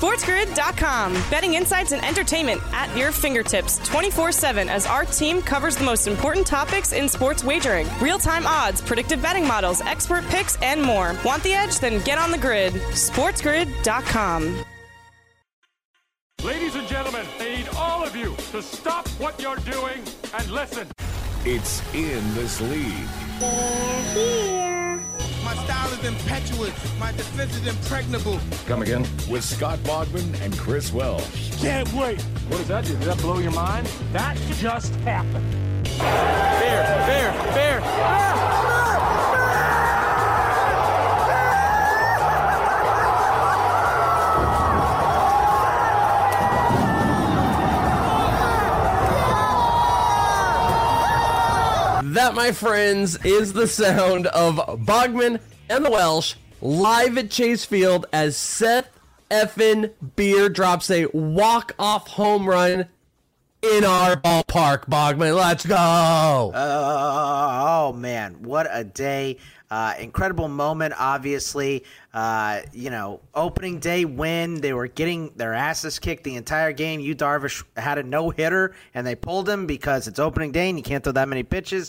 SportsGrid.com. Betting insights and entertainment at your fingertips 24/7 as our team covers the most important topics in sports wagering. Real-time odds, predictive betting models, expert picks, and more. Want the edge? Then get on the grid. SportsGrid.com. Ladies and gentlemen, I need all of you to stop what you're doing and listen. It's In This League. They're here. My style is impetuous. My defense is impregnable. Come again? With Scott Bogman and Chris Welsh. Can't wait. What does that do? Did that blow your mind? That just happened. Fair. That, my friends, is the sound of Bogman and the Welsh live at Chase Field as Seth effin' Beer drops a walk-off home run in our ballpark. Bogman, let's go! Oh, man, what a day. Incredible moment, obviously. Opening day win. They were getting their asses kicked the entire game. Yu Darvish had a no-hitter, and they pulled him because it's opening day and you can't throw that many pitches.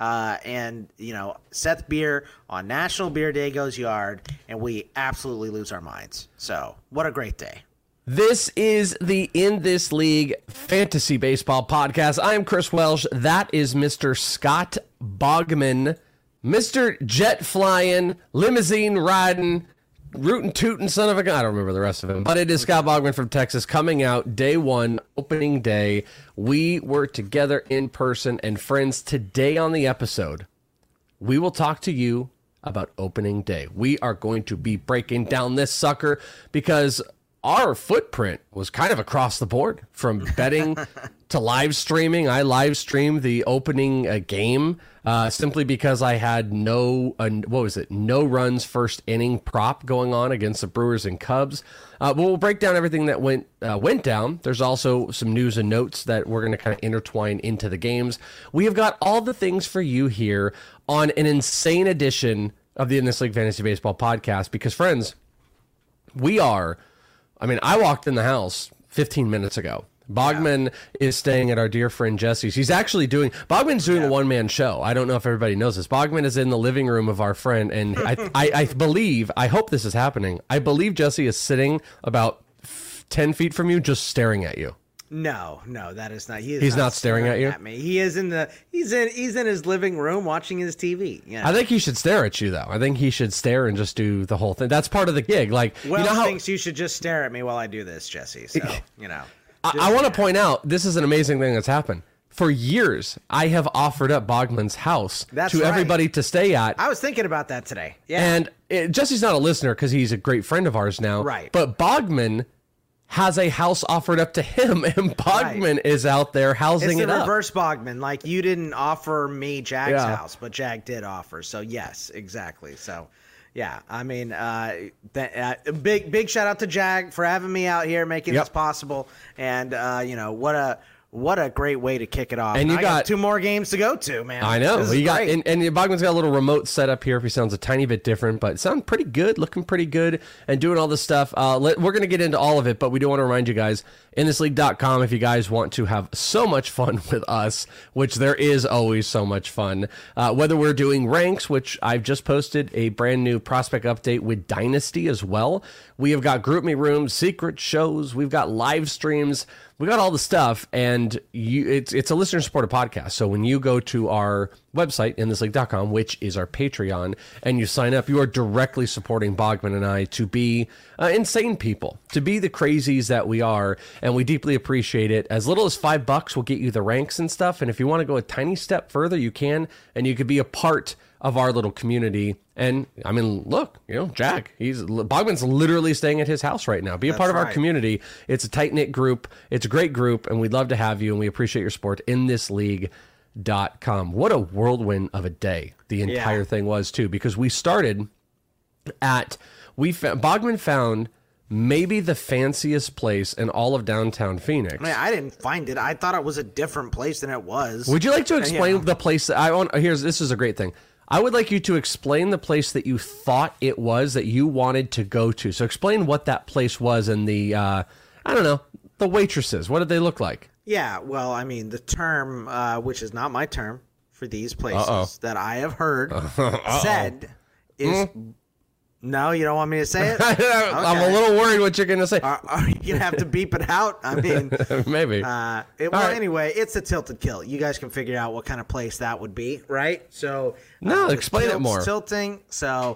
Seth Beer on National Beer Day goes yard, and we absolutely lose our minds. So, what a great day. This is the In This League Fantasy Baseball Podcast. I am Chris Welsh. That is Mr. Scott Bogman. Mr. Jet Flying, Limousine Riding, Rootin' Tootin' son of a gun. I don't remember the rest of him. But it is Scott Bogman from Texas coming out day one, opening day. We were together in person. And friends, today on the episode, we will talk to you about opening day. We are going to be breaking down this sucker because our footprint was kind of across the board from betting to live streaming. I live streamed the opening game simply because I had no runs first inning prop going on against the Brewers and Cubs. But we'll break down everything that went down. There's also some news and notes that we're going to kind of intertwine into the games. We have got all the things for you here on an insane edition of the In This League Fantasy Baseball Podcast because, friends, I walked in the house 15 minutes ago. Bogman is staying at our dear friend Jesse's. Bogman's doing a one-man show. I don't know if everybody knows this. Bogman is in the living room of our friend, and I hope this is happening. I believe Jesse is sitting about 10 feet from you, just staring at you. No, that is not. He's not staring at you. At me. He is he's in his living room watching his TV. Yeah. I think he should stare at you though. I think he should stare and just do the whole thing. That's part of the gig. Like, thinks you should just stare at me while I do this, Jesse. So I want to point out this is an amazing thing that's happened. For years, I have offered up Bogman's house everybody to stay at. I was thinking about that today. Yeah, and Jesse's not a listener because he's a great friend of ours now. Right, but Bogman has a house offered up to him, and Bogman is out there housing it up. It's the reverse Bogman. Like, you didn't offer me Jag's house, but Jag did offer. So, yes, exactly. So, yeah, I mean, big shout out to Jag for having me out here, making this possible. And, what a great way to kick it off. And I got 2 more games to go to, man. I know. And Bogman's got a little remote set up here if he sounds a tiny bit different, but sound pretty good, looking pretty good, and doing all this stuff. We're going to get into all of it, but we do want to remind you guys, inthisleague.com, if you guys want to have so much fun with us, which there is always so much fun, whether we're doing ranks, which I've just posted a brand new prospect update with Dynasty as well. We have got Group Me Rooms, secret shows, we've got live streams, we got all the stuff, and it's a listener-supported podcast. So when you go to our website, inthisleague.com, which is our Patreon, and you sign up, you are directly supporting Bogman and I to be insane people, to be the crazies that we are, and we deeply appreciate it. As little as $5 will get you the ranks and stuff, and if you want to go a tiny step further, you can, and you could be a part of our little community. And I mean, look, Jag, Bogman's literally staying at his house right now. Be a part of our community. It's a tight-knit group. It's a great group, and we'd love to have you, and we appreciate your support in this league.com. What a whirlwind of a day the entire thing was too, because we started at, Bogman found maybe the fanciest place in all of downtown Phoenix. Man, I didn't find it. I thought it was a different place than it was. Would you like to explain the place that I want? This is a great thing. I would like you to explain the place that you thought it was that you wanted to go to. So explain what that place was and the, I don't know, the waitresses. What did they look like? Yeah, well, I mean, the term, which is not my term for these places that I have heard said is... No, you don't want me to say it? Okay. I'm a little worried what you're going to say. Are you going to have to beep it out? I mean... Maybe. Anyway, it's a tilted kilt. You guys can figure out what kind of place that would be, right? So... explain it more. Tilting, so...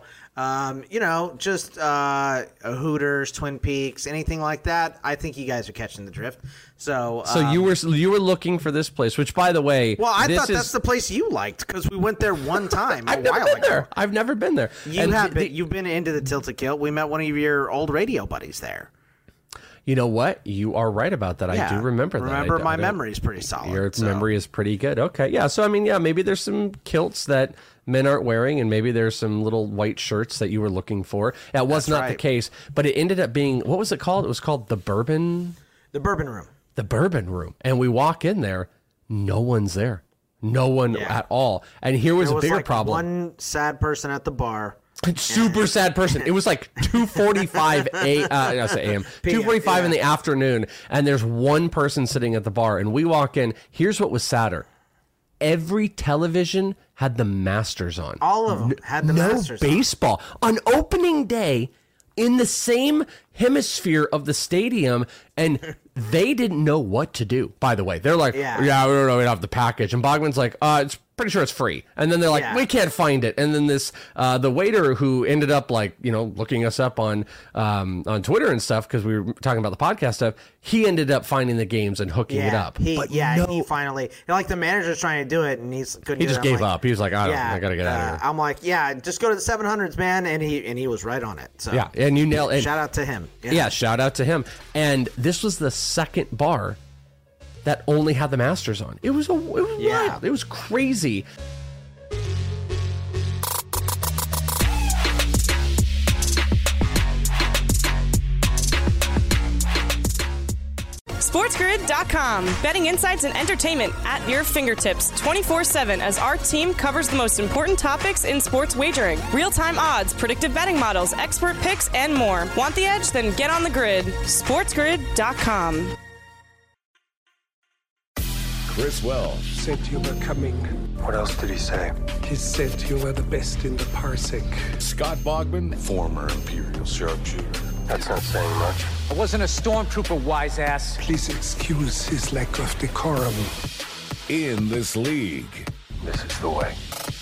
just Hooters, Twin Peaks, anything like that. I think you guys are catching the drift. So you were looking for this place, which, by the way, well, I thought that's the place you liked because we went there one time. I've never been there. You've been into the Tilted Kilt. We met one of your old radio buddies there. You know what? You are right about that. Yeah. I do remember that. My memory's pretty solid. Your memory is pretty good. Okay, yeah. So I mean, yeah, maybe there's some kilts that men aren't wearing, and maybe there's some little white shirts that you were looking for. That was not the case, but it ended up being, what was it called? It was called the Bourbon Room. The Bourbon Room. And we walk in there, no one's there. No one at all. And here was a bigger problem. One sad person at the bar. Super sad person. It was like 2:45 a.m. 2:45 in the afternoon, and there's one person sitting at the bar, and we walk in. Here's what was sadder. Every television had the Masters on. All of them had the Masters on. No baseball. On opening day, in the same hemisphere of the stadium, and they didn't know what to do, by the way. They're like, yeah we don't know, we don't have the package. And Bogman's like, it's pretty sure it's free. And then they're like, we can't find it. And then this, the waiter who ended up looking us up on Twitter and stuff, because we were talking about the podcast stuff, he ended up finding the games and hooking it up. He finally, the manager's trying to do it, and he just gave up. He was like, I gotta get out of here. I'm like, just go to the 700s, man. And he was right on it. So yeah, and you nailed it. Shout out to him. Yeah, shout out to him. And this was the second bar that only had the Masters on. It was wild. It was crazy. SportsGrid.com. Betting insights and entertainment at your fingertips 24/7 as our team covers the most important topics in sports wagering. Real-time odds, predictive betting models, expert picks, and more. Want the edge? Then get on the grid. SportsGrid.com. Chris Welsh said you were coming. What else did he say? He said you were the best in the parsec. Scott Bogman, former Imperial sharpshooter. That's not saying much. I wasn't a stormtrooper, wise ass. Please excuse his lack of decorum. In this league. This is the way.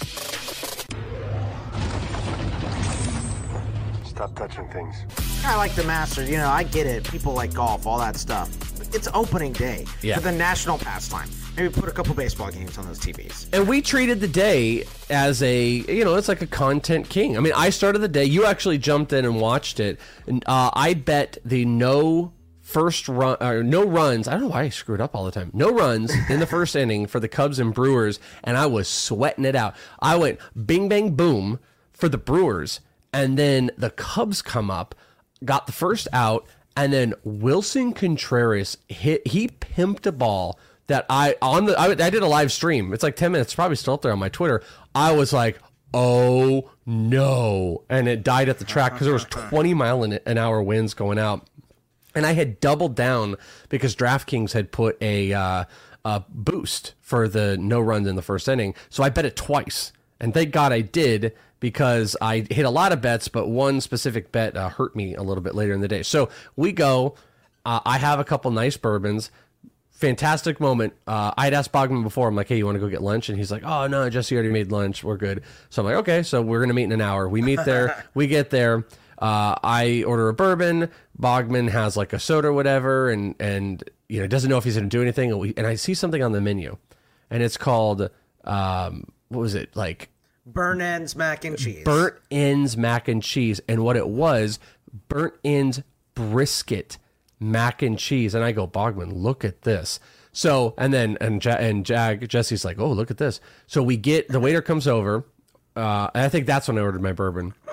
Stop touching things. I like the Masters. I get it. People like golf, all that stuff. It's opening day for the national pastime. Maybe put a couple baseball games on those TVs. And we treated the day as it's like a content king. I mean, I started the day. You actually jumped in and watched it. And I bet the no runs. I don't know why I screw it up all the time. No runs in the first inning for the Cubs and Brewers, and I was sweating it out. I went bing, bang, boom for the Brewers, and then the Cubs come up, got the first out, and then Wilson Contreras he pimped a ball that I did a live stream. It's like 10 minutes, probably still up there on my Twitter. I was like, oh no. And it died at the track because there was 20 mile an hour winds going out. And I had doubled down because DraftKings had put a boost for the no runs in the first inning. So I bet it twice. And thank God I did, because I hit a lot of bets, but one specific bet hurt me a little bit later in the day. So we go. I have a couple nice bourbons. Fantastic moment. I had asked Bogman before. I'm like, hey, you want to go get lunch? And he's like, oh, no, Jesse already made lunch. We're good. So I'm like, okay, so we're going to meet in an hour. We meet there. We get there. I order a bourbon. Bogman has like a soda or whatever, and doesn't know if he's going to do anything. And I see something on the menu, and it's called, what was it? Like Burnt Ends Mac and Cheese. Burnt Ends Mac and Cheese. And what it was, Burnt Ends Brisket Mac and Cheese. And I go, Bogman, look at this. So, Jesse's like, oh, look at this. So the waiter comes over. And I think that's when I ordered my bourbon.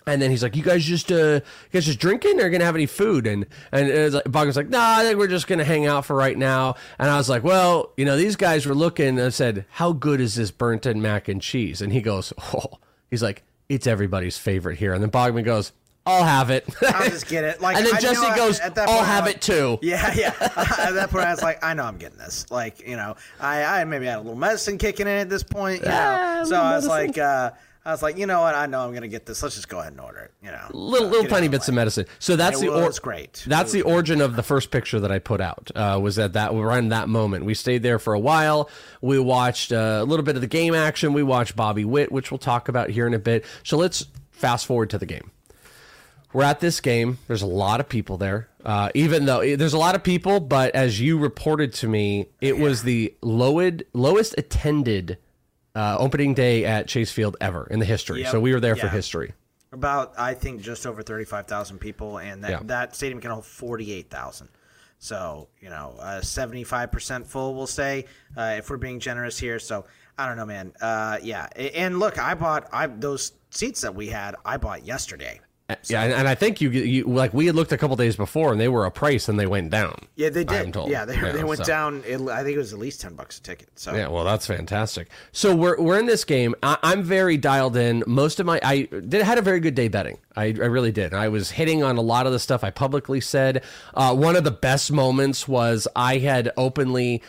And then he's like, you guys just drinking, or gonna have any food? And it was like, Bogman's like, nah, I think we're just gonna hang out for right now. And I was like, well, these guys were looking and said, how good is this burnt-in mac and cheese? And he goes, he's like, it's everybody's favorite here. And then Bogman goes, I'll have it. I'll just get it. And then Jesse goes, I'll have it too. Yeah. At that point, I was like, I know I'm getting this. Like, I maybe had a little medicine kicking in at this point. So I was like, you know what? I know I'm going to get this. Let's just go ahead and order it. Little tiny bits of medicine. So that's great. That's the origin of the first picture that I put out. Was that around that moment? We stayed there for a while. We watched a little bit of the game action. We watched Bobby Witt, which we'll talk about here in a bit. So let's fast forward to the game. We're at this game. There's a lot of people there. Even though there's a lot of people, but as you reported to me, it was the lowest attended opening day at Chase Field ever in the history. Yep. So we were there for history. About, I think, just over 35,000 people, and that stadium can hold 48,000. So, 75% full, we'll say, if we're being generous here. So, I don't know, man. And look, I bought those seats that we had, I bought yesterday. So. Yeah, and I think you like we had looked a couple days before, and they were a price, and they went down. Yeah, they did. Yeah, they went down. I think it was at least $10 a ticket. So yeah, well, that's fantastic. So we're in this game. I'm very dialed in. Most of I had a very good day betting. I really did. I was hitting on a lot of the stuff I publicly said. One of the best moments was I had openly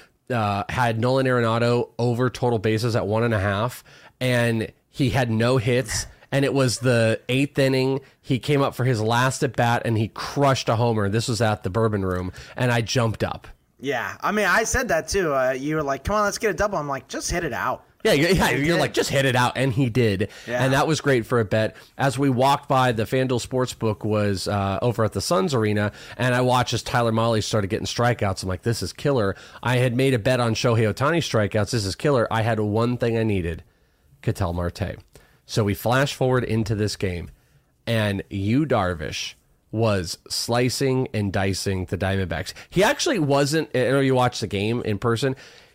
had Nolan Arenado over total bases at 1.5, and he had no hits. And it was the 8th inning. He came up for his last at bat, and he crushed a homer. This was at the Bourbon Room, and I jumped up. Yeah, I mean, I said that too. You were like, "Come on, let's get a double." I'm like, "Just hit it out." Yeah, you're like, just hit it out, and he did, and that was great for a bet. As we walked by, the FanDuel Sportsbook was over at the Suns Arena, and I watched as Tyler Mahle started getting strikeouts. I'm like, this is killer. I had made a bet on Shohei Ohtani strikeouts. This is killer. I had one thing I needed, Ketel Marte. So we flash forward into this game, and Yu Darvish was slicing and dicing the Diamondbacks. He actually wasn't, I know you watched the game in person,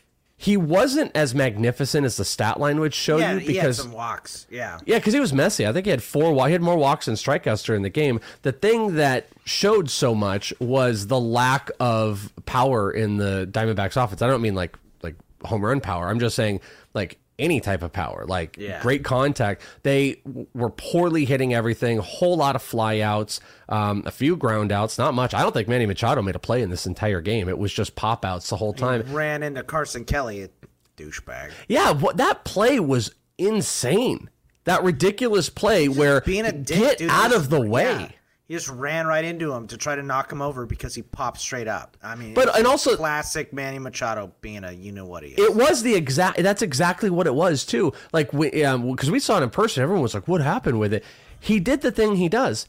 he wasn't as magnificent as the stat line would show you. Because he had some walks, Yeah, because he was messy. I think he had he had more walks than strikeouts during the game. The thing that showed so much was the lack of power in the Diamondbacks offense. I don't mean like home run power. I'm just saying like any type of power, great contact. They were poorly hitting everything, whole lot of flyouts, a few ground outs, not much. I don't think Manny Machado made a play in this entire game. It was just pop outs the whole time. He ran into Carson Kelly, a douchebag. Yeah, that play was insane. That ridiculous play where being a dick, get out of the way. Yeah. He just ran right into him to try to knock him over because he popped straight up. I mean, and also classic Manny Machado being a what he is. It was that's exactly what it was too. Like because we saw it in person, everyone was like, "What happened with it?" He did the thing he does.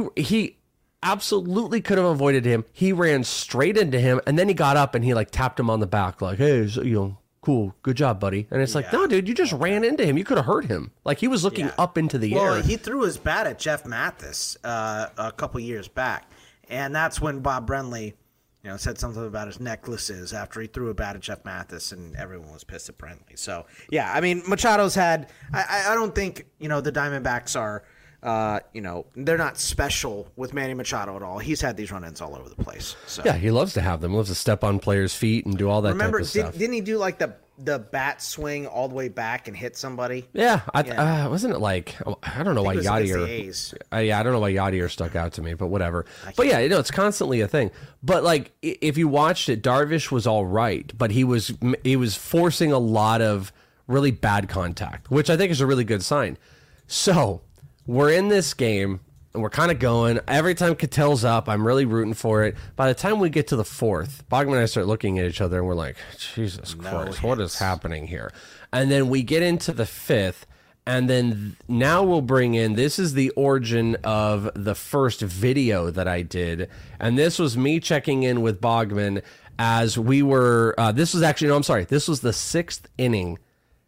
He absolutely could have avoided him. He ran straight into him, and then he got up and he tapped him on the back, like, "Hey, cool, good job, buddy." And it's like, no, dude, you just ran into him. You could have hurt him. Like, he was looking up into the air. Well, he threw his bat at Jeff Mathis a couple years back, and that's when Bob Brenly, said something about his necklaces after he threw a bat at Jeff Mathis, and everyone was pissed at Brenly. So, yeah, I mean, Machado's had. I don't think the Diamondbacks are. They're not special with Manny Machado at all. He's had these run-ins all over the place. So. Yeah, he loves to have them. Loves to step on players' feet and do all that type of stuff. Didn't he do the bat swing all the way back and hit somebody? Yeah, wasn't it I don't know why Yadier. I don't know why Yadier stuck out to me, but whatever. But yeah, it's constantly a thing. But if you watched it, Darvish was all right, but he was forcing a lot of really bad contact, which I think is a really good sign. So. We're in this game, and we're kind of going. Every time Ketel's up, I'm really rooting for it. By the time we get to the 4th, Bogman and I start looking at each other, and we're like, Jesus Christ, what is happening here? And then we get into the 5th, and then now we'll bring in, this is the origin of the first video that I did, and this was me checking in with Bogman as we were, this was the 6th inning.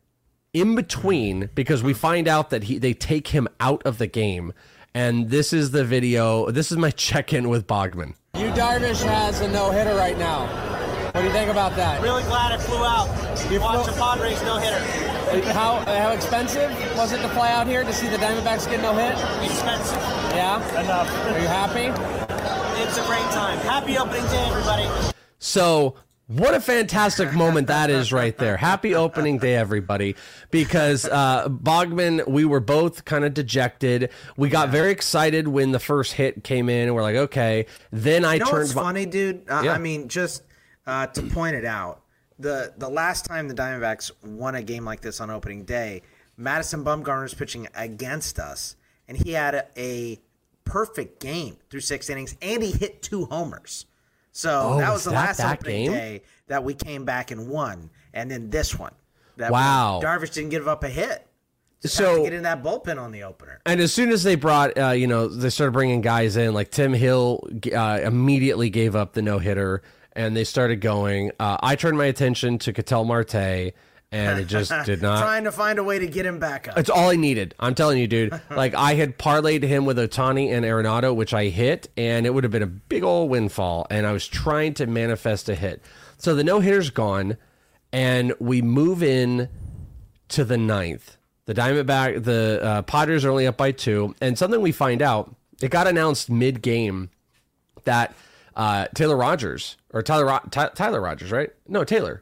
In between, because we find out that they take him out of the game, and this is the video. This is my check-in with Bogman. Yu Darvish has a no-hitter right now. What do you think about that? Really glad I flew out. Watch the Padres no-hitter. How expensive was it to fly out here to see the Diamondbacks get no hit? Expensive. Yeah? Enough. Are you happy? It's a great time. Happy opening day, everybody. So, what a fantastic moment that is right there. Happy opening day, everybody. Because Bogman, we were both kind of dejected. We got very excited when the first hit came in, and we're like, okay. Then I turned. What's funny, dude? I mean, just to point it out, the last time the Diamondbacks won a game like this on opening day, Madison Bumgarner was pitching against us, and he had a perfect game through 6 innings, and he hit 2 homers. So that was the last opening day that we came back and won, and then this one. Wow. Darvish didn't give up a hit. Just have to get in that bullpen on the opener. And as soon as they brought, they started bringing guys in, like Tim Hill immediately gave up the no-hitter, and they started going. I turned my attention to Ketel Marte, and it just did not. Trying to find a way to get him back up. It's all I needed. I'm telling you, dude. Like, I had parlayed him with Ohtani and Arenado, which I hit, and it would have been a big old windfall, and I was trying to manifest a hit. So the no-hitter's gone, and we move in to the 9th. The Padres are only up by 2, and something we find out, it got announced mid-game that Tyler Rogers, right? No, Taylor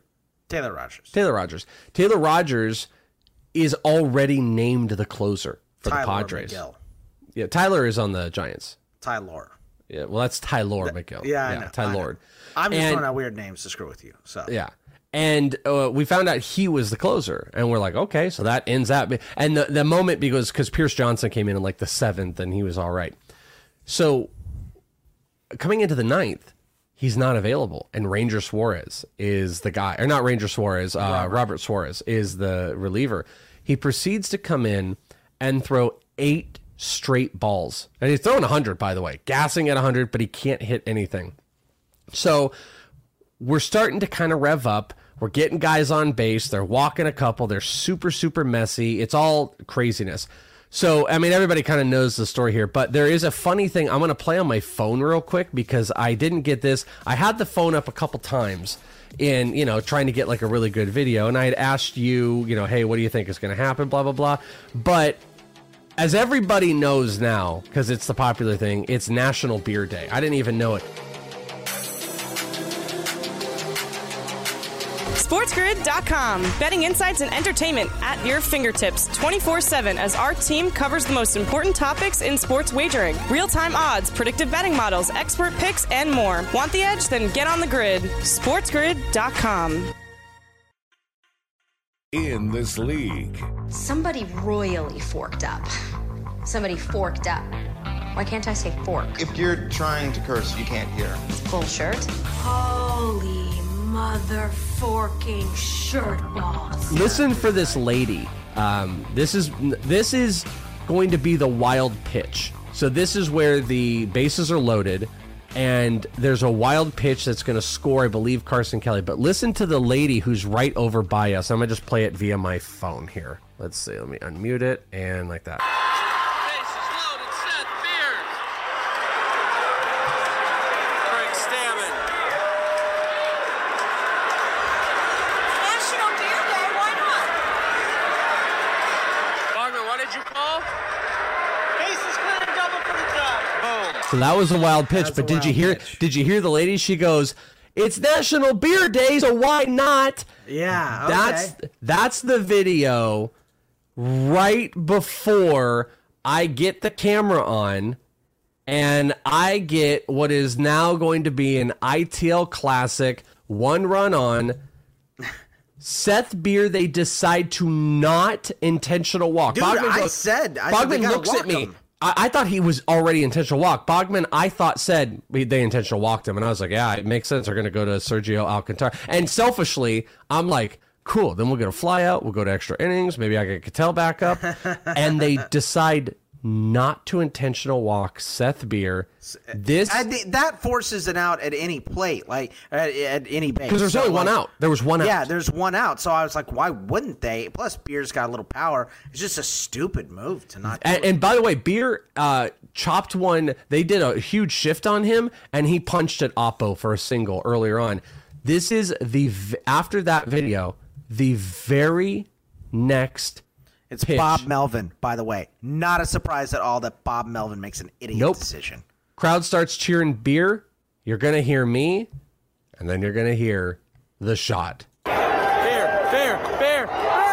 Rogers is already named the closer for the Padres. McGill. Yeah, Tyler is on the Giants. Tyler. Yeah, well, that's Tyler McGill. Yeah, I know. Tyler. I'm just throwing out weird names to screw with you. So yeah, and we found out he was the closer, and we're like, okay, so that ends that. And the moment because Pierce Johnson came in like the 7th, and he was all right. So coming into the 9th. He's not available, and Ranger Suarez is the guy, or not Ranger Suarez, Robert Suarez is the reliever. He proceeds to come in and throw 8 straight balls, and he's throwing 100, by the way, gassing at 100, but he can't hit anything. So we're starting to kind of rev up. We're getting guys on base. They're walking a couple. They're super, super messy. It's all craziness. So, I mean, everybody kind of knows the story here, but there is a funny thing. I'm going to play on my phone real quick because I didn't get this. I had the phone up a couple times in, trying to get like a really good video. And I had asked you, hey, what do you think is going to happen? Blah, blah, blah. But as everybody knows now, because it's the popular thing, it's National Beer Day. I didn't even know it. SportsGrid.com. Betting insights and entertainment at your fingertips 24/7 as our team covers the most important topics in sports wagering. Real-time odds, predictive betting models, expert picks, and more. Want the edge? Then get on the grid. SportsGrid.com. In this league. Somebody royally forked up. Somebody forked up. Why can't I say fork? If you're trying to curse, you can't hear. Full shirt. Holy mother forking shirt balls. Listen for this lady. This is going to be the wild pitch. So this is where the bases are loaded, and there's a wild pitch that's going to score, I believe, Carson Kelly. But listen to the lady who's right over by us. I'm going to just play it via my phone here. Let's see. Let me unmute it, and like that. So that was a wild pitch, but did you hear the lady? She goes, "It's National Beer Day, so why not?" Yeah, okay. That's the video right before I get the camera on and I get what is now going to be an ITL classic, 1 run on. Seth Beer, they decide to not intentional walk. Dude, Bogman looks at me. I thought he was already intentional walk. Bogman, I thought, said they intentional walked him. And I was like, yeah, it makes sense. They're going to go to Sergio Alcantara. And selfishly, I'm like, cool. Then we'll get a fly out. We'll go to extra innings. Maybe I get Ketel back up. And they decide not to intentional walk Seth Beer. That forces it out at any plate, like at any base. Because there's only one out. There was one out. Yeah, there's one out. So I was like, why wouldn't they? Plus, Beer's got a little power. It's just a stupid move to not do it. And by the way, Beer chopped one. They did a huge shift on him, and he punched at Oppo for a single earlier on. This is after that video, the very next It's pitch. Bob Melvin, by the way. Not a surprise at all that Bob Melvin makes an idiot decision. Crowd starts cheering beer. You're going to hear me, and then you're going to hear the shot. Bear, bear, bear.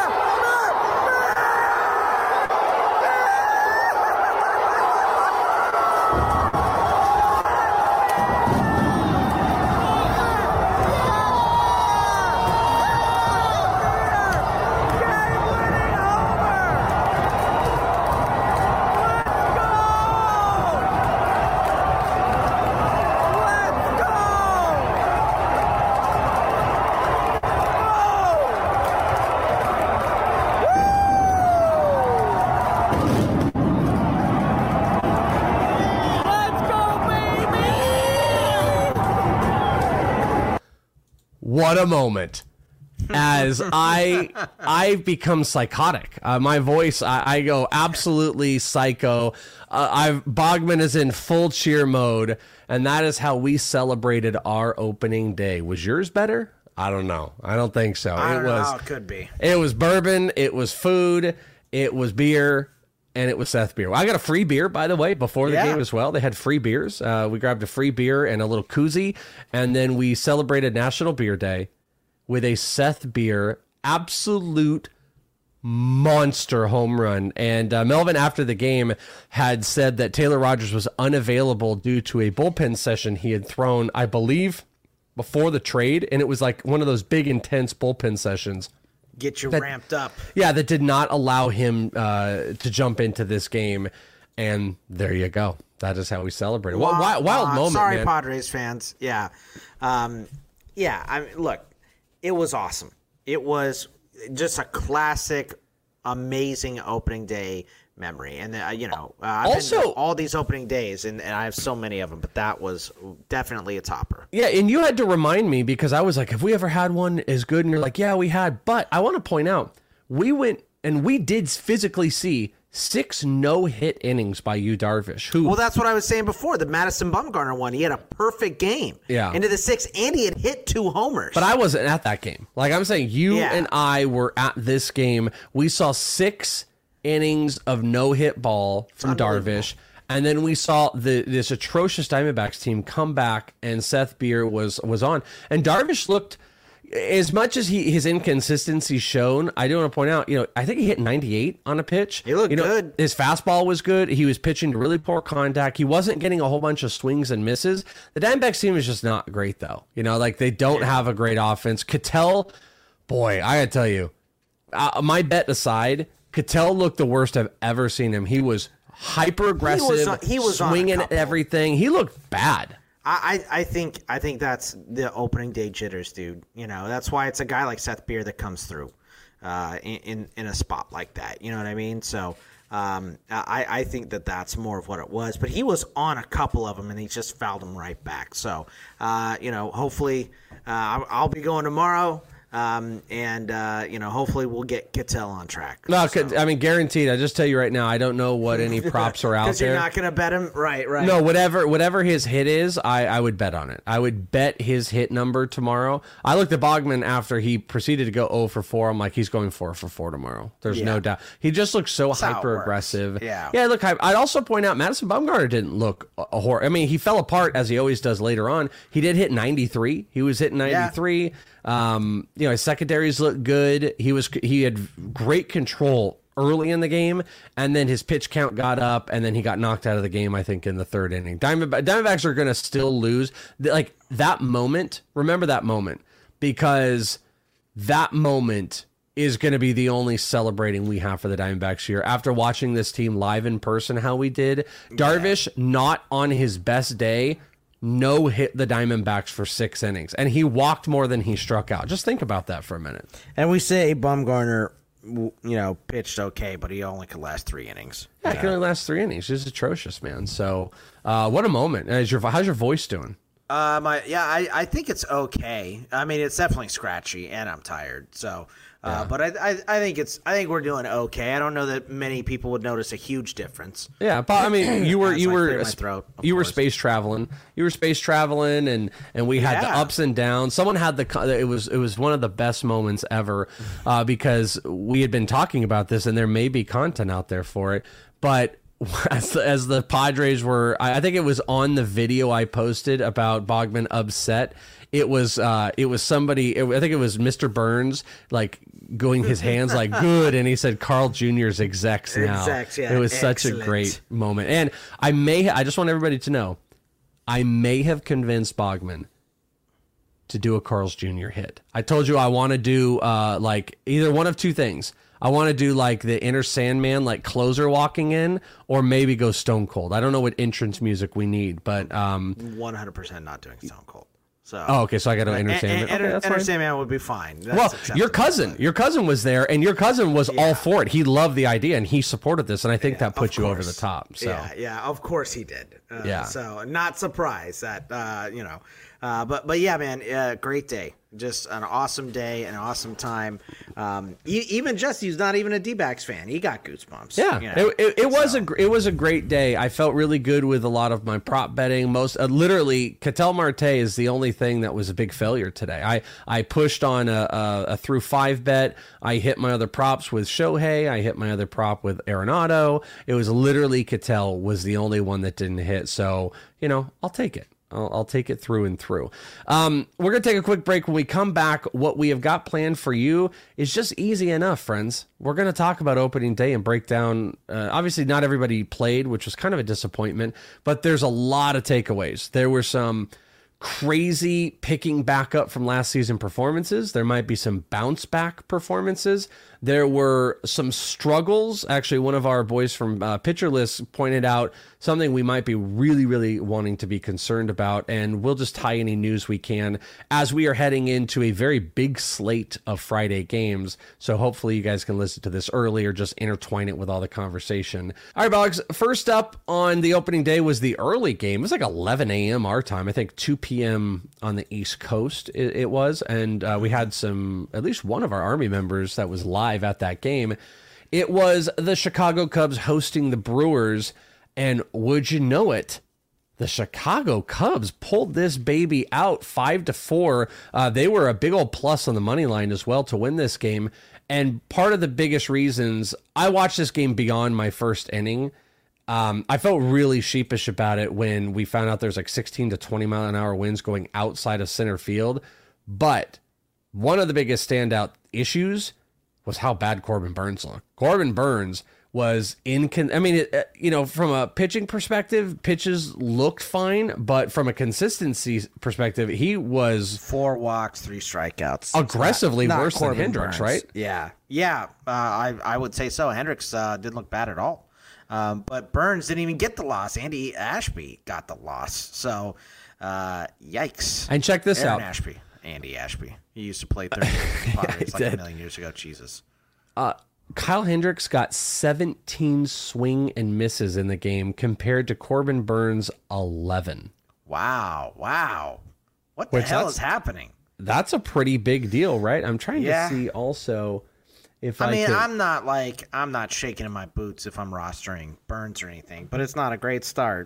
What a moment. As I've become psychotic. My voice, I go absolutely psycho. Bogman is in full cheer mode, and that is how we celebrated our opening day. Was yours better? I don't know. I don't think so. I don't know how it could be. It was bourbon, it was food, it was beer, and it was Seth beer. Well, I got a free beer, by the way, before the game as well. They had free beers. We grabbed a free beer and a little koozie, and then we celebrated National Beer Day with a Seth beer absolute monster home run. And Melvin, after the game, had said that Taylor Rogers was unavailable due to a bullpen session he had thrown, I believe, before the trade. And it was like one of those big, intense bullpen sessions. Get you ramped up. Yeah, that did not allow him to jump into this game. And there you go. That is how we celebrated. Wild moment, sorry, man. Padres fans. Yeah. I mean, look, it was awesome. It was just a classic, amazing opening day memory. And, I've been to all these opening days, and I have so many of them, but that was definitely a topper. Yeah, and you had to remind me because I was like, have we ever had one as good? And you're like, yeah, we had. But I want to point out, we went and we did physically see 6 no-hit innings by Yu Darvish. Well, that's what I was saying before. The Madison Bumgarner one, he had a perfect game. Yeah. Into the 6th, and he had hit 2 homers. But I wasn't at that game. Like I'm saying, you and I were at this game. We saw 6 innings of no-hit ball from Darvish. And then we saw this atrocious Diamondbacks team come back, and Seth Beer was on. And Darvish looked, as much as his inconsistency shown, I do want to point out, I think he hit 98 on a pitch. He looked good. His fastball was good. He was pitching to really poor contact. He wasn't getting a whole bunch of swings and misses. The Diamondbacks team is just not great, though. They don't have a great offense. Ketel, boy, I gotta tell you, my bet aside, Ketel looked the worst I've ever seen him. He was hyper aggressive. He was swinging at everything. He looked bad. I think that's the opening day jitters, dude. That's why it's a guy like Seth Beer that comes through in a spot like that. You know what I mean? So I think that's more of what it was. But he was on a couple of them, and he just fouled them right back. So, hopefully I'll be going tomorrow. Hopefully we'll get Ketel on track. No, I mean, guaranteed. I just tell you right now, I don't know what any props are out there. Because you're not going to bet him? Right. No, whatever his hit is, I would bet on it. I would bet his hit number tomorrow. I looked at Bogman after he proceeded to go 0 for 4. I'm like, he's going 4 for 4 tomorrow. There's no doubt. He just looks so hyper-aggressive. Yeah, look, I'd also point out, Madison Bumgarner didn't look a horror. I mean, he fell apart, as he always does later on. He did hit 93. He was hitting 93. His secondaries looked good. He had great control early in the game, and then his pitch count got up, and then he got knocked out of the game, I think, in the 3rd inning. Diamondbacks are going to still lose. Like, that moment, remember that moment, because that moment is going to be the only celebrating we have for the Diamondbacks here. After watching this team live in person, how we did, Darvish, not on his best day, no hit the Diamondbacks for 6 innings, and he walked more than he struck out. Just think about that for a minute. And we say Bumgarner, pitched okay, but he only could last 3 innings. Yeah, he can only last 3 innings. He's atrocious, man. So, what a moment. How's your voice doing? I think it's okay. I mean, it's definitely scratchy, and I'm tired. So, But I think we're doing okay. I don't know that many people would notice a huge difference. Yeah, but I mean, you were space traveling. You were space traveling, and we had the ups and downs. Someone had it was one of the best moments ever because we had been talking about this, and there may be content out there for it, but. As the Padres were, I think it was on the video I posted about Bogman upset. It was somebody. I think it was Mr. Burns, like going his hands like good, and he said Carl Jr.'s execs now. Execs, yeah, it was such a great moment, and I just want everybody to know, I may have convinced Bogman to do a Carl's Jr. hit. I told you I want to do like either one of two things. I want to do like the Inner Sandman, like closer walking in, or maybe go Stone Cold. I don't know what entrance music we need, but 100% not doing Stone Cold. So okay, so I got to Inner Sandman. Inner Sandman would be fine. That's your cousin was there, and your cousin was all for it. He loved the idea, and he supported this, and I think that put you over the top. So yeah, of course he did. So not surprised that but yeah, man, great day. Just an awesome day, an awesome time. Even Jesse, who's not even a D-backs fan, he got goosebumps. Yeah, it was a great day. I felt really good with a lot of my prop betting. Literally, Ketel Marte is the only thing that was a big failure today. I pushed on a through 5 bet. I hit my other props with Shohei. I hit my other prop with Arenado. It was literally Ketel was the only one that didn't hit. So I'll take it. I'll take it through and through. We're going to take a quick break. When we come back, what we have got planned for you is just easy enough, friends. We're going to talk about opening day and break down. Obviously, not everybody played, which was kind of a disappointment, but there's a lot of takeaways. There were some crazy picking back up from last season performances. There might be some bounce back performances. There were some struggles. Actually, one of our boys from Pitcher List pointed out something we might be really, really wanting to be concerned about, and we'll just tie any news we can as we are heading into a very big slate of Friday games. So hopefully you guys can listen to this early or just intertwine it with all the conversation. All right, Boggs, first up on the opening day was the early game. It was like 11 a.m. our time. I think 2 p.m. on the East Coast it was, and we had at least one of our Army members that was live at that game. It was the Chicago Cubs hosting the Brewers, and would you know it, the Chicago Cubs pulled this baby out 5-4. They were a big old plus on the money line as well to win this game. And part of the biggest reasons I watched this game beyond my first inning. I felt really sheepish about it when we found out there's like 16 to 20 mile an hour winds going outside of center field. But one of the biggest standout issues was how bad Corbin Burnes looked. Corbin Burnes was from a pitching perspective, pitches looked fine, but from a consistency perspective, he was 4 walks, 3 strikeouts. Aggressively not worse than Hendricks, Burnes. right? Yeah. I would say so. Hendricks didn't look bad at all. But Burnes didn't even get the loss. Andy Ashby got the loss. So, yikes. And check this out. Andy Ashby. He used to play third Padres like a million years ago. Jesus. Kyle Hendricks got 17 swing and misses in the game compared to Corbin Burnes' 11. Wow. What the hell is happening? That's a pretty big deal, right? I'm trying to see also if I'm not shaking in my boots if I'm rostering Burnes or anything, but it's not a great start,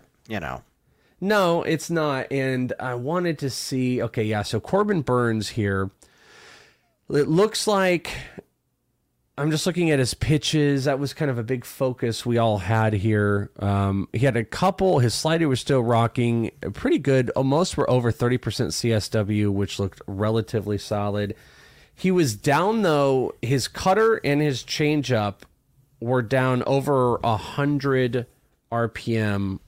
No, it's not. And I wanted to see, so Corbin Burnes here, it looks like, I'm just looking at his pitches. That was kind of a big focus we all had here. He had a couple, his slider was still rocking pretty good. Most were over 30% CSW, which looked relatively solid. He was down though, his cutter and his changeup were down over 100 RPM,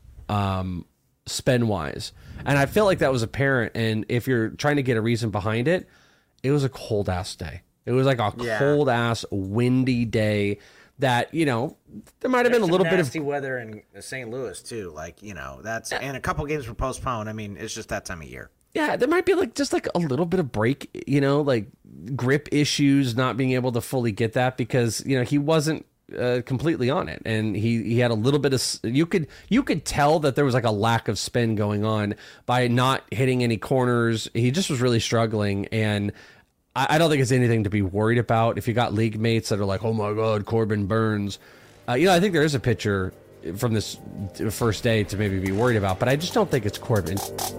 spin wise, and I feel like that was apparent. And if you're trying to get a reason behind it, it was a cold ass day. It was like a cold ass windy day that there might have been a little bit of nasty weather in St. Louis too. That's and a couple games were postponed. I mean, it's just that time of year. Yeah, there might be just a little bit of break, like grip issues, not being able to fully get that because he wasn't completely on it, and he had a little bit of you could tell that there was like a lack of spin going on by not hitting any corners. He just was really struggling, and I don't think it's anything to be worried about. If you got league mates that are like, oh my God, Corbin Burns, I think there is a pitcher from this first day to maybe be worried about, but I just don't think it's Corbin.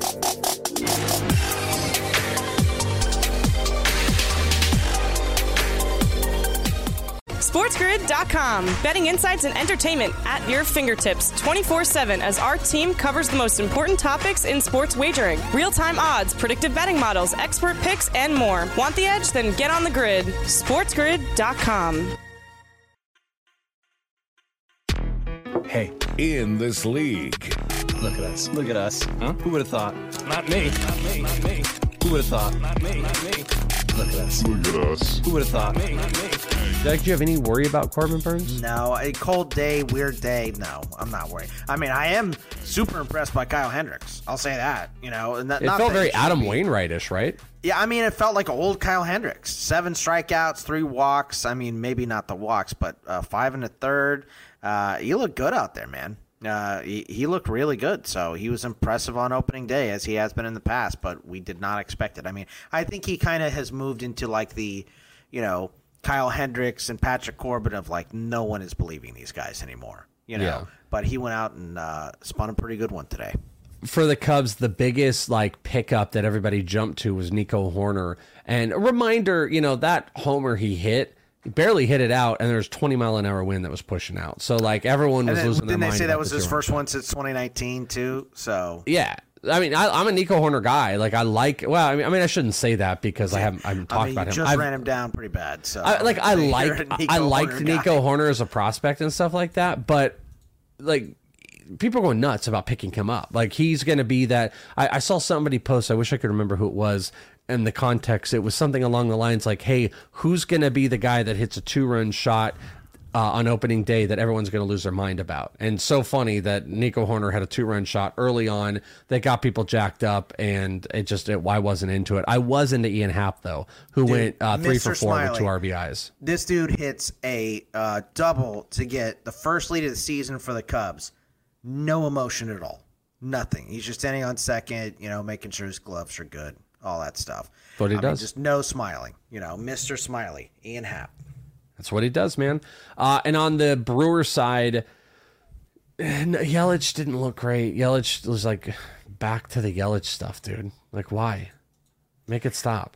SportsGrid.com. Betting insights and entertainment at your fingertips 24/7 as our team covers the most important topics in sports wagering. Real-time odds, predictive betting models, expert picks, and more. Want the edge? Then get on the grid. SportsGrid.com. Hey. In this league. Look at us. Look at us. Huh? Who would have thought? Not me. Not me. Not me. Who would have thought? Not me. Not me. Look at us. Look at us. Who would have thought? Me. Not me. Doug, do you have any worry about Corbin Burns? No, a cold day, weird day. No, I'm not worried. I mean, I am super impressed by Kyle Hendricks. I'll say that. And that, it felt very Adam Wainwright-ish, right? Yeah, I mean, it felt like old Kyle Hendricks. 7 strikeouts, 3 walks. I mean, maybe not the walks, but 5 1/3. You look good out there, man. He looked really good. So he was impressive on opening day, as he has been in the past, but we did not expect it. I mean, I think he kind of has moved into like the, Kyle Hendricks and Patrick Corbin of like, no one is believing these guys anymore, Yeah. But he went out and spun a pretty good one today. For the Cubs, the biggest pickup that everybody jumped to was Nico Hoerner. And a reminder, that homer he hit, he barely hit it out, and there's 20-mile-an-hour wind that was pushing out. So everyone was losing their mind. Didn't they say that was his first one since 2019 too? So yeah. I mean, I'm a Nico Hoerner guy. I shouldn't say that because I'm talking about him. You just ran him down pretty bad. So I liked Nico Hoerner as a prospect and stuff like that, but people are going nuts about picking him up. He's going to be that. I saw somebody post. I wish I could remember who it was. In the context, it was something along the lines like, "Hey, who's going to be the guy that hits a 2-run shot?" On opening day that everyone's going to lose their mind about. And so funny that Nico Hoerner had a 2-run shot early on that got people jacked up, and I wasn't into it. I was into Ian Happ, though, who went 3 for 4 with 2 RBIs. This dude hits a double to get the first lead of the season for the Cubs. No emotion at all. Nothing. He's just standing on second, making sure his gloves are good, all that stuff. What he does. Just no smiling. Mr. Smiley, Ian Happ. That's what he does, man. And on the Brewers side, Yelich didn't look great. Yelich was back to the Yelich stuff, dude. Why? Make it stop.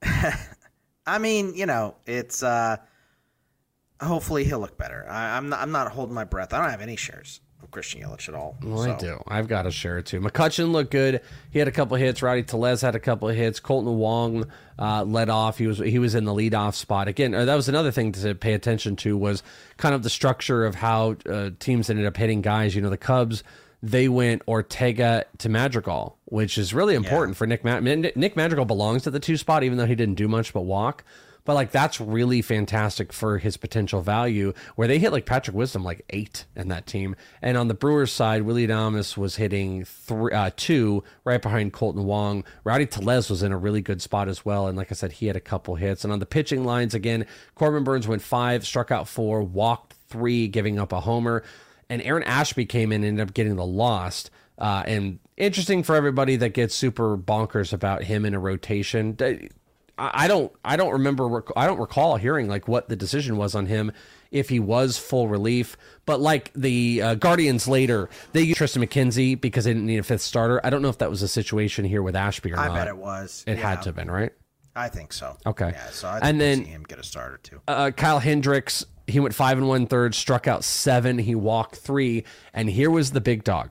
I mean, it's hopefully he'll look better. I'm not holding my breath. I don't have any shares of Christian Yelich at all. Well, I do. I've got a share or two. McCutchen looked good. He had a couple hits. Rowdy Tellez had a couple of hits. Colton Wong led off. He was in the leadoff spot. Again, that was another thing to pay attention to, was kind of the structure of how teams ended up hitting guys. The Cubs, they went Ortega to Madrigal, which is really important for Nick Madrigal. Nick Madrigal belongs to the 2 spot, even though he didn't do much but walk. But that's really fantastic for his potential value, where they hit Patrick Wisdom 8 in that team. And on the Brewers side, Willie Adames was hitting 2 right behind Colton Wong. Rowdy Tellez was in a really good spot as well. And like I said, he had a couple hits. And on the pitching lines, again, Corbin Burns went 5, struck out 4, walked 3, giving up a homer. And Aaron Ashby came in and ended up getting the lost. And interesting for everybody that gets super bonkers about him in a rotation. I don't recall hearing what the decision was on him, if he was full relief. But the Guardians later, they used Tristan McKenzie because they didn't need a 5th starter. I don't know if that was a situation here with Ashby or not. I bet it was. It had to have been, right? I think so. Okay. Yeah, so I think we'll see him get a starter too. Kyle Hendricks, he went 5 1/3, struck out 7, he walked 3, and here was the big dog.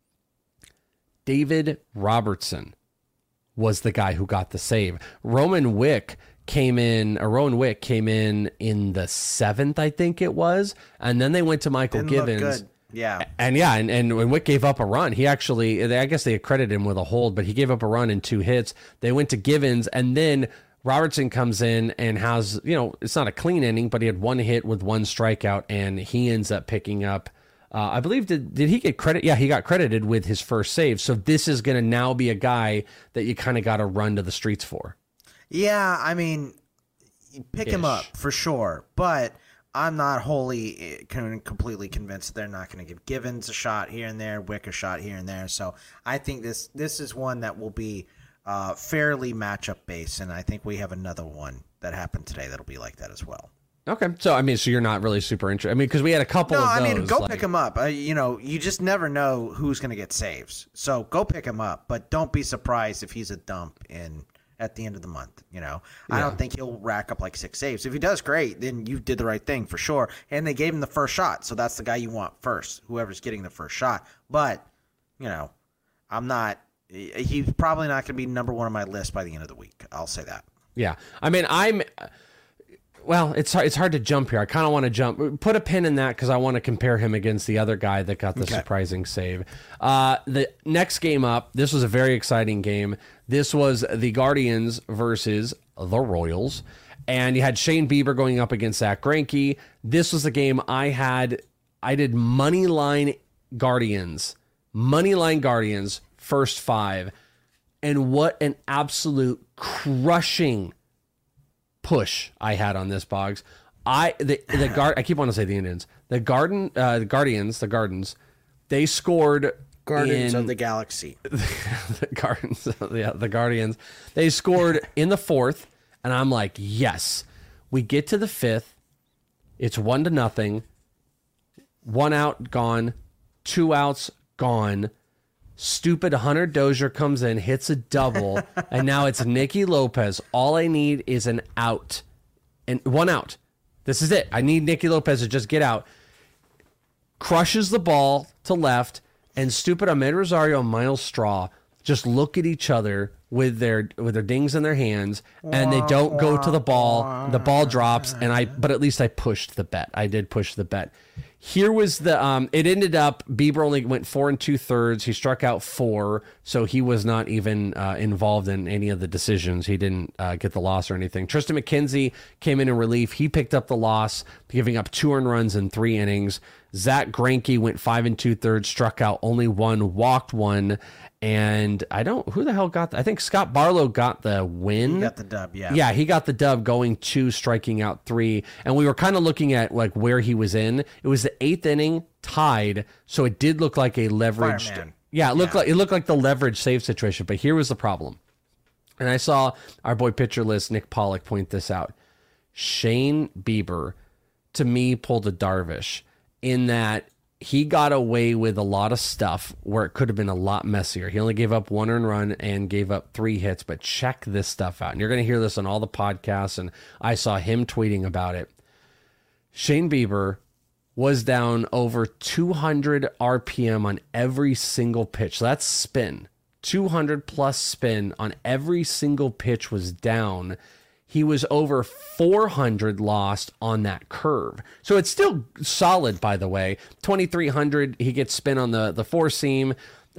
David Robertson was the guy who got the save. Rowan Wick came in the 7th, I think it was, and then they went to Michael Givens. Look good. Yeah. And when Wick gave up a run, he actually, I guess they accredited him with a hold, but he gave up a run and 2 hits. They went to Givens, and then Robertson comes in and has, it's not a clean inning, but he had 1 hit with 1 strikeout, and he ends up picking up, I believe, did he get credit? Yeah, he got credited with his first save. So this is going to now be a guy that you kind of got to run to the streets for. Yeah, I mean, pick him up for sure, but I'm not wholly completely convinced they're not going to give Givens a shot here and there, Wick a shot here and there. So I think this is one that will be fairly matchup based, and I think we have another one that happened today that'll be like that as well. Okay, so so you're not really super interested. I mean, because we had a couple. No, of those, I mean, go pick them up. You just never know who's going to get saves, so go pick him up. But don't be surprised if he's a dump at the end of the month. I don't think he'll rack up like 6 saves. If he does, great. Then you did the right thing for sure. And they gave him the first shot, so that's the guy you want first. Whoever's getting the first shot. But I'm not. He's probably not going to be number 1 on my list by the end of the week. I'll say that. Yeah, I mean, Well, it's hard to jump here. I kind of want to jump. Put a pin in that because I want to compare him against the other guy that got the surprising save. The next game up, this was a very exciting game. This was the Guardians versus the Royals. And you had Shane Bieber going up against Zach Greinke. This was the game I did Moneyline Guardians. Moneyline Guardians, first 5. And what an absolute crushing push I had on this, Boggs. I keep wanting to say the Indians. The Gardens, they scored Guardians of the Galaxy. the Guardians. They scored in the 4th, and I'm like, yes. We get to the 5th. It's 1-0. 1 out, gone. 2 outs, gone. Stupid Hunter Dozier comes in, hits a double, and now it's Nicky Lopez. All I need is an out. And 1 out. This is it. I need Nicky Lopez to just get out. Crushes the ball to left, and stupid Ahmed Rosario and Miles Straw just look at each other with their dings in their hands, and they don't go to the ball. The ball drops, but at least I pushed the bet. I did push the bet. Here was it ended up, Bieber only went 4 2/3. He struck out 4, so he was not even involved in any of the decisions. He didn't get the loss or anything. Tristan McKenzie came in relief. He picked up the loss, giving up 2 earned runs in 3 innings. Zach Greinke went 5 2/3, struck out only 1, walked 1. And who the hell got that? I think Scott Barlow got the win. He got the dub, yeah. Yeah, he got the dub going 2, striking out 3. And we were kind of looking at like where he was in. It was the 8th inning, tied. So it did look like a leveraged. Fireman. Yeah, it looked like the leverage save situation. But here was the problem. And I saw our boy pitcher list, Nick Pollock, point this out. Shane Bieber, to me, pulled a Darvish in that he got away with a lot of stuff where it could have been a lot messier. He only gave up 1 earned run and gave up 3 hits, but check this stuff out. And you're going to hear this on all the podcasts, and I saw him tweeting about it. Shane Bieber was down over 200 RPM on every single pitch. So that's spin. 200 plus spin on every single pitch was down. He was over 400 lost on that curve. So it's still solid, by the way. 2,300, he gets spin on the 4-seam.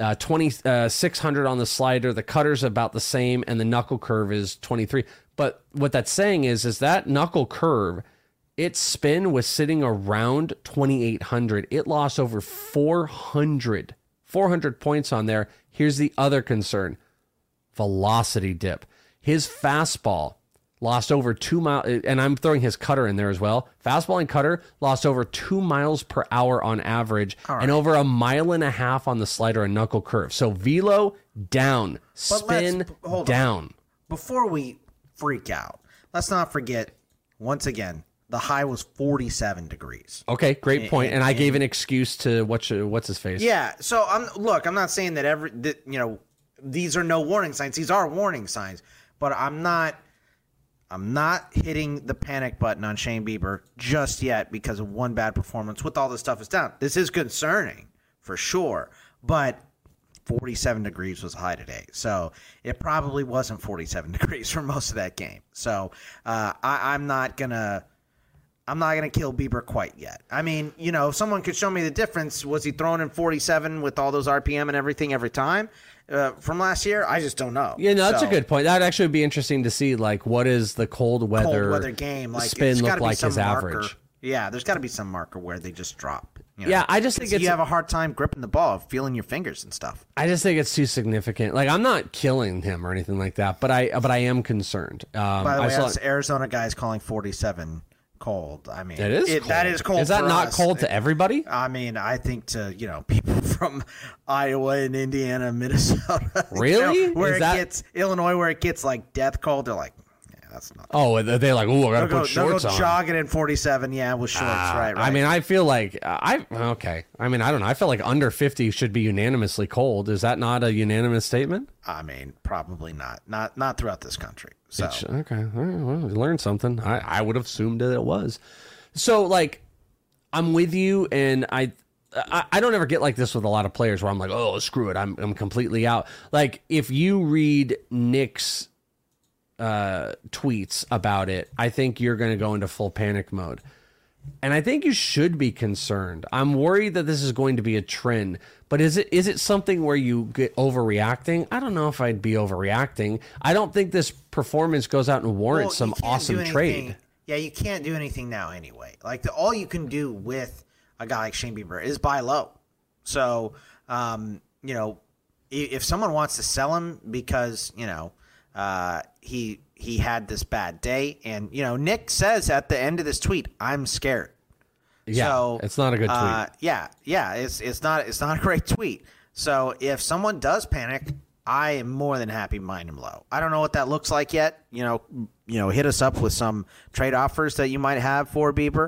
2,600 on the slider. The cutter's about the same, and the knuckle curve is 23. But what that's saying is that knuckle curve, its spin was sitting around 2,800. It lost over 400 points on there. Here's the other concern. Velocity dip. His fastball lost over 2 miles, and I'm throwing his cutter in there as well. Fastball and cutter lost over 2 miles per hour on average, and over 1.5 miles on the slider and knuckle curve. So velo down, spin down. Before we freak out, let's not forget, once again, the high was 47 degrees. Okay, great point. And I gave an excuse to what's his face. Yeah. So I'm not saying that these are no warning signs. These are warning signs, but I'm not hitting the panic button on Shane Bieber just yet because of one bad performance with all this stuff is down. This is concerning for sure, but 47 degrees was high today. So it probably wasn't 47 degrees for most of that game. So I'm not going to kill Bieber quite yet. I mean, if someone could show me the difference, was he throwing in 47 with all those RPM and everything every time from last year? I just don't know. Yeah, no, that's a good point. That actually would be interesting to see, like, what is the cold weather game like, spin look like his average. Yeah, there's got to be some marker where they just drop. Yeah, I just think you have a hard time gripping the ball, feeling your fingers and stuff. I just think it's too significant. Like, I'm not killing him or anything like that, but I am concerned. By the way, that's Arizona guys calling 47 cold. I mean, it is cold. That is cold. Is that for not us. cold to everybody? I mean, I think to people from Iowa and Indiana, Minnesota, really, where gets Illinois, where it gets like death cold, they're like, yeah, that's not. Oh, they're like, oh, I gotta put shorts they'll go on. Jogging in 47, with shorts, right. I mean, I feel like okay. I mean, I don't know. I feel like under 50 should be unanimously cold. Is that not a unanimous statement? I mean, probably not. Not throughout this country. So okay, all right, well, you learned something. I would have assumed that it was. So, like, I'm with you, and I don't ever get like this with a lot of players where I'm like, oh, screw it, I'm completely out. Like, if you read Nick's tweets about it, I think you're going to go into full panic mode. And I think you should be concerned. I'm worried that this is going to be a trend. But is it something where you get overreacting? I don't know if I'd be overreacting. I don't think this performance goes out and warrants some awesome trade. Yeah, you can't do anything now anyway. Like, all you can do with a guy like Shane Bieber is buy low. So, if someone wants to sell him because, he had this bad day, and Nick says at the end of this tweet, I'm scared. Yeah, so, it's not a good tweet. It's not a great tweet. So if someone does panic, I am more than happy buying him low. I don't know what that looks like yet. Hit us up with some trade offers that you might have for Bieber,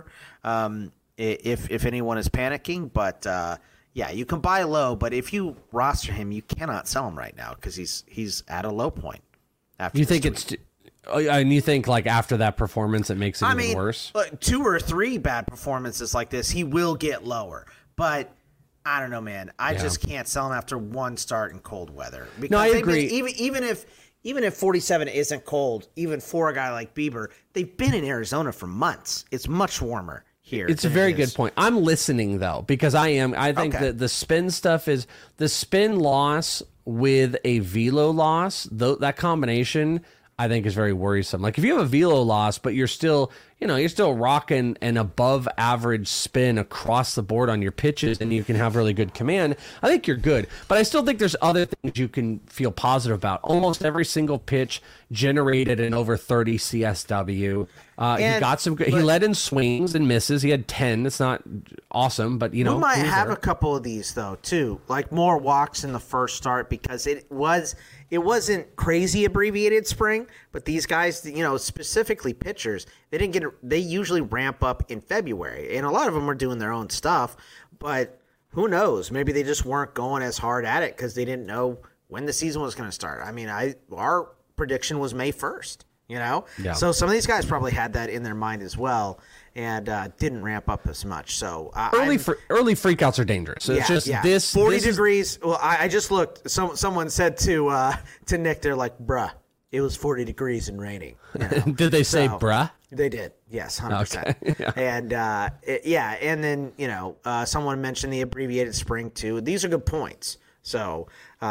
if anyone is panicking. But you can buy low. But if you roster him, you cannot sell him right now because he's at a low point. After you think and you think like after that performance, it makes it even worse? 2 or 3 bad performances like this, he will get lower. But I don't know, man. I just can't sell him after one start in cold weather. Because no, I agree. Even if 47 isn't cold, even for a guy like Bieber, they've been in Arizona for months. It's much warmer here. It's a very good point. I'm listening though, because I think that the spin stuff is the spin loss with a velo loss. That combination, I think, is very worrisome. Like if you have a velo loss, but you're still rocking an above average spin across the board on your pitches and you can have really good command, I think you're good. But I still think there's other things you can feel positive about. Almost every single pitch generated an over 30 CSW. He got some good, he led in swings and misses. He had 10. It's not awesome, but we might have a couple of these though too, like more walks in the first start, because it wasn't crazy abbreviated spring, but these guys, specifically pitchers, they usually ramp up in February, and a lot of them are doing their own stuff, but who knows? Maybe they just weren't going as hard at it because they didn't know when the season was going to start. I mean, our prediction was May 1st, Yeah. So some of these guys probably had that in their mind as well, and didn't ramp up as much. So early freakouts are dangerous. So it's just this 40 degrees. Well, I just looked. Someone said to Nick, they're like, "Bruh, it was 40 degrees and raining." Did they say bruh? They did. Yes, 100%. Okay. And and then someone mentioned the abbreviated spring too. These are good points. So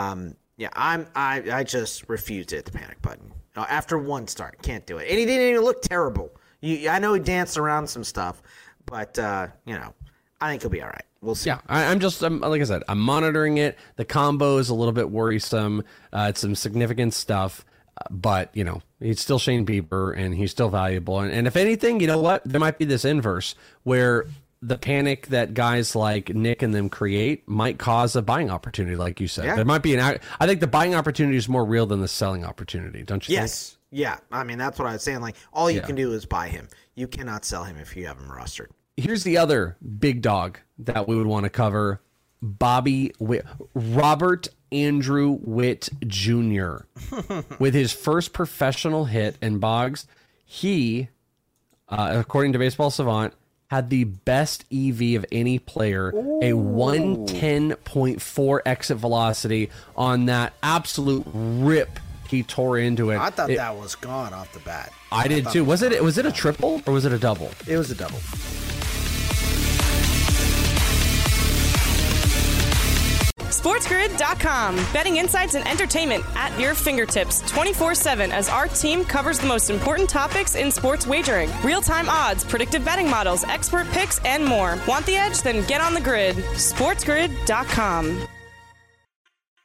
I just refused to hit the panic button after one start. Can't do it. And he didn't even look terrible. I know he danced around some stuff, but I think he'll be all right. We'll see. Yeah, I'm like I said, I'm monitoring it. The combo is a little bit worrisome. It's some significant stuff. But, he's still Shane Bieber, and he's still valuable. And if anything, you know what? There might be this inverse where the panic that guys like Nick and them create might cause a buying opportunity, like you said. Yeah. There might be I think the buying opportunity is more real than the selling opportunity, don't you think? Yes. Yeah. I mean, that's what I was saying. Like, all you can do is buy him. You cannot sell him if you have him rostered. Here's the other big dog that we would want to cover. Robert Andrew Witt Jr. with his first professional hit. And Boggs, he, according to Baseball Savant, had the best EV of any player, a 110.4 exit velocity on that absolute rip he tore into it. I thought that was gone off the bat. I did too. Was it a triple or was it a double? It was a double. SportsGrid.com. Betting insights and entertainment at your fingertips 24/7 as our team covers the most important topics in sports wagering. Real-time odds, predictive betting models, expert picks, and more. Want the edge? Then get on the grid. SportsGrid.com.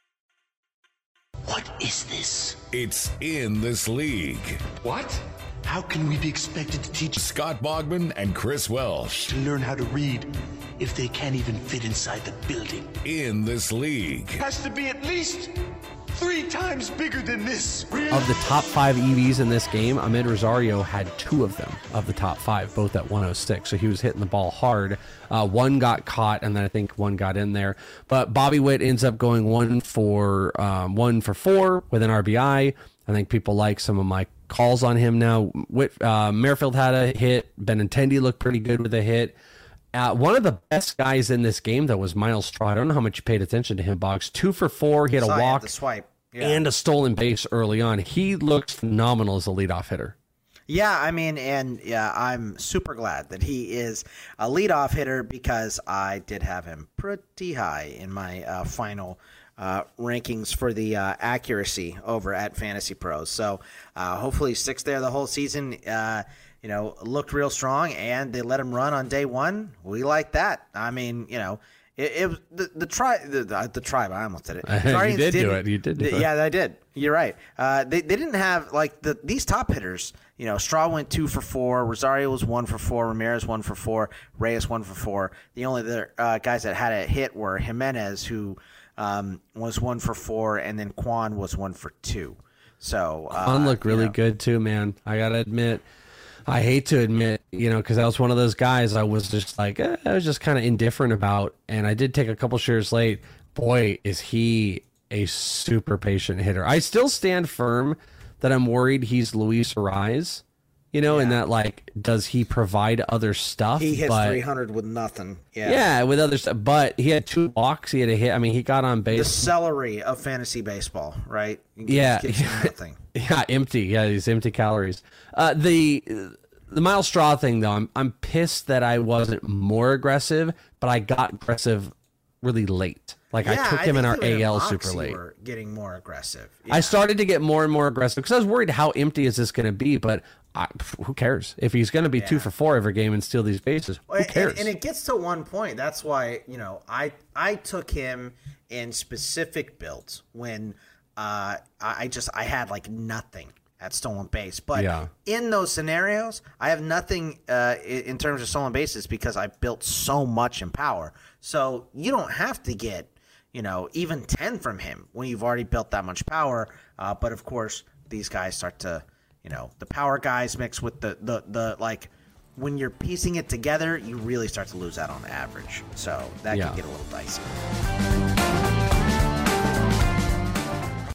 What is this? It's In This League. What? How can we be expected to teach Scott Bogman and Chris Welsh to learn how to read if they can't even fit inside the building? In This League. Has to be at least 3 times bigger than this. Of the top 5 EVs in this game, Ahmed Rosario had 2 of them, of the top 5, both at 106. So he was hitting the ball hard. 1 got caught, and then I think 1 got in there. But Bobby Witt ends up going 1 for 4 with an RBI. I think people like some of my calls on him now. Merrifield had a hit. Benintendi looked pretty good with a hit. One of the best guys in this game, though, was Miles Straw. I don't know how much you paid attention to him, Boggs. 2 for 4. He had a walk and a stolen base early on. He looked phenomenal as a leadoff hitter. Yeah, I mean, and I'm super glad that he is a leadoff hitter because I did have him pretty high in my final rankings for the accuracy over at Fantasy Pros. So hopefully he sticks there the whole season. Looked real strong, and they let him run on day 1. We like that. I mean, it was the tribe. I almost did it. You did do it. You did do it. Yeah, I did. You're right. They didn't have these top hitters. Straw went 2 for 4. Rosario was 1 for 4. Ramirez 1 for 4. Reyes 1 for 4. The only other guys that had a hit were Jimenez, who was 1 for 4, and then Quan was 1 for 2. So Quan looked really good too, man. I gotta admit. I hate to admit, because I was one of those guys I was just like, I was just kind of indifferent about. And I did take a couple shares late. Boy, is he a super patient hitter. I still stand firm that I'm worried he's Luis Ariz, and that, does he provide other stuff? He hits 300 with nothing. Yeah, with other stuff. But he had 2 walks. He had a hit. I mean, he got on base. The celery of fantasy baseball, right? Yeah. Nothing. Yeah, empty. Yeah, these empty calories. The Miles Straw thing, though, I'm pissed that I wasn't more aggressive, but I got aggressive really late. I took him in our AL super late. Were getting more aggressive. Yeah. I started to get more and more aggressive because I was worried how empty is this going to be, but who cares? If he's going to be 2 for 4 every game and steal these bases, who cares? And it gets to one point. That's why, I took him in specific builds when I had nothing at stolen base. But in those scenarios, I have nothing in terms of stolen bases because I built so much in power. So you don't have to get, even 10 from him when you've already built that much power. But of course, these guys start to, the power guys mix with the when you're piecing it together, you really start to lose out on average. So that can get a little dicey.